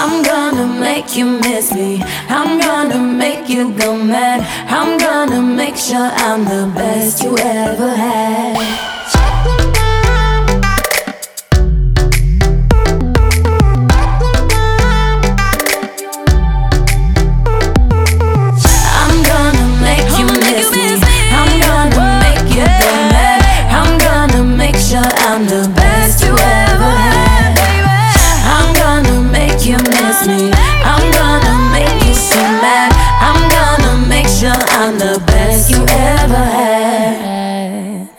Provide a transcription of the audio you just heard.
I'm gonna make you miss me. I'm gonna make you go mad. I'm gonna make sure I'm the best you ever had.